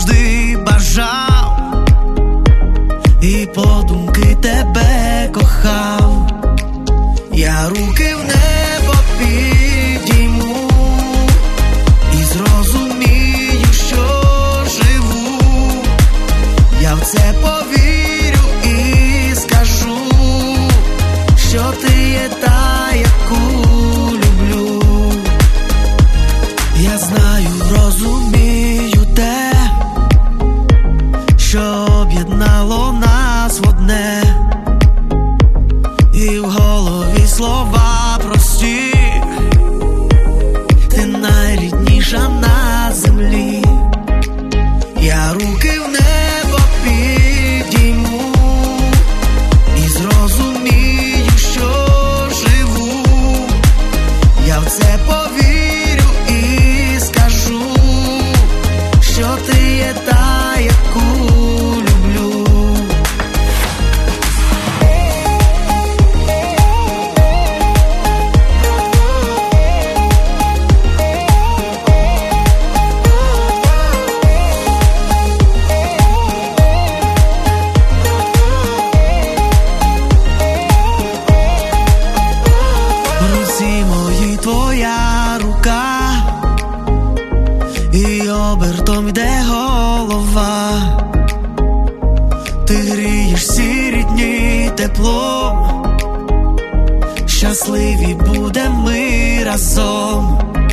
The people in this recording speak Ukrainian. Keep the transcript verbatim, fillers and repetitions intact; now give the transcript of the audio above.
завжди бажав, і подумки тебе кохав. Я руки в небо підійму і зрозумію, що живу. Я в це повірю і скажу, що ти є та, яку люблю. Я знаю, розумію те, що об'єднало нас в одне, і в голові слова прості. Ти найрідніша на землі. Я руки в небо підійму і зрозумію, що живу. Я в це повірю і скажу, що ти є та, яку люблю. В руці моїй твоя рука, і обертом йде голова. Ти грієш всі рідні теплом, щасливі будем ми разом.